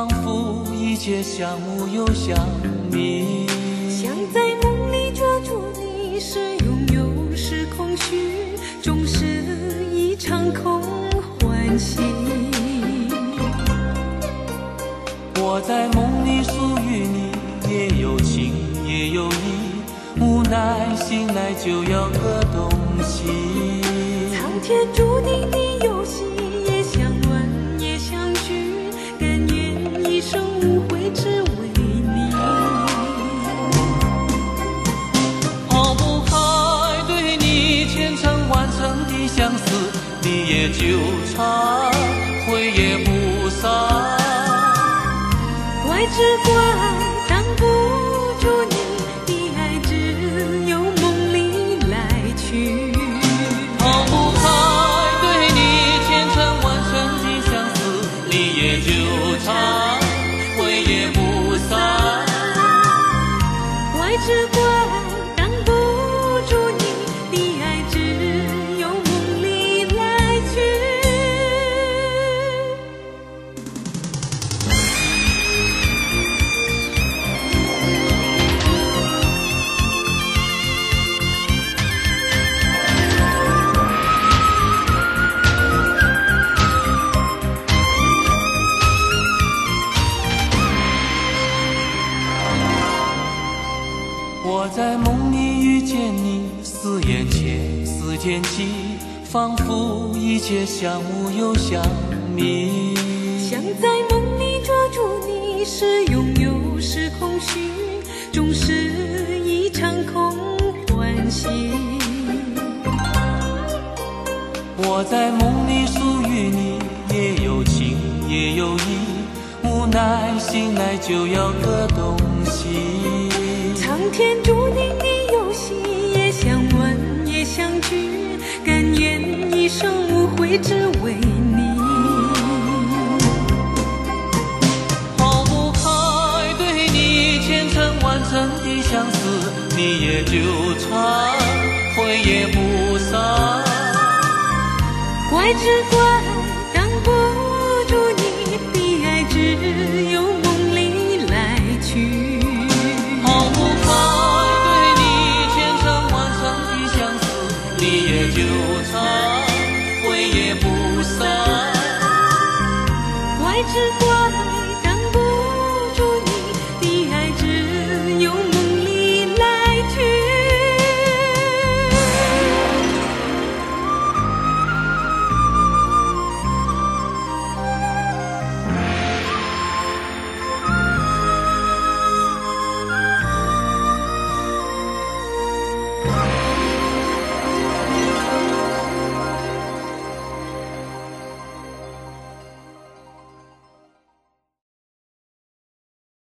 仿佛一切相慕又相迷。 想在梦里抓住你，是拥有是空虚，终是一场空欢喜。 我在梦里属于你，也有情也有义，无奈醒来就要各东西。 苍天注定的游戏，也相恋也相聚，甘愿一生无悔只为你。 抛不开对你千层万层的相思，你也纠缠，悔也不散。 怪只怪挡不住你的爱，只有梦里来去。 抛不开对你千层万层的相思，你也纠缠，悔也不散。 怪只怪挡不住你的爱，只有梦里来去。 我在梦里遇见你，似眼前似天际，仿佛一切相慕又相迷。 想在梦里抓住你，是拥有是空虚，终是一场空欢喜。 我在梦里属于你，也有情也有义，无奈醒来就要各东西。 苍天注定的游戏，也相恋也相聚，甘愿一生无悔只为你。 抛不开对你千层万层的相思，你也纠缠，悔也不散。 怪只怪挡不住你的爱，只有梦里来去。 抛不开对你千层万层的相思，你也纠缠，悔也不散。 怪只怪